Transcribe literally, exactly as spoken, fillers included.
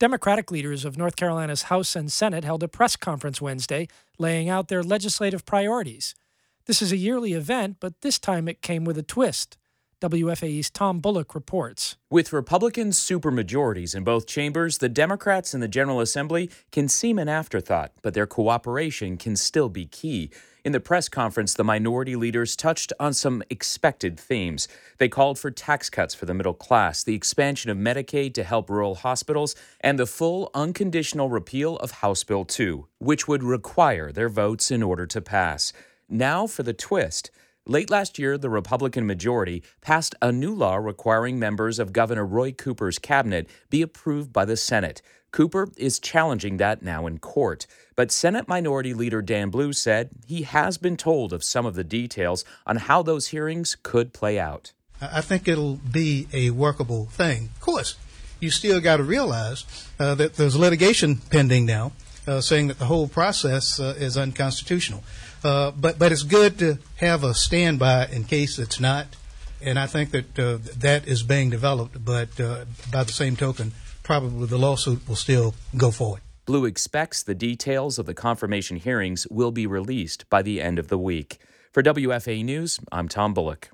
Democratic leaders of North Carolina's House and Senate held a press conference Wednesday laying out their legislative priorities. This is a yearly event, but this time it came with a twist. W F A E's Tom Bullock reports. With Republican supermajorities in both chambers, the Democrats in the General Assembly can seem an afterthought, but their cooperation can still be key. In the press conference, the minority leaders touched on some expected themes. They called for tax cuts for the middle class, the expansion of Medicaid to help rural hospitals, and the full unconditional repeal of House Bill two, which would require their votes in order to pass. Now for the twist. Late last year, the Republican majority passed a new law requiring members of Governor Roy Cooper's cabinet be approved by the Senate. Cooper is challenging that now in court. But Senate Minority Leader Dan Blue said he has been told of some of the details on how those hearings could play out. I think it'll be a workable thing. Of course, you still got to realize uh, that there's litigation pending now uh, saying that the whole process uh, is unconstitutional. Uh, but but it's good to have a standby in case it's not, and I think that uh, that is being developed. But uh, by the same token, probably the lawsuit will still go forward. Blue expects the details of the confirmation hearings will be released by the end of the week. For W F A E News, I'm Tom Bullock.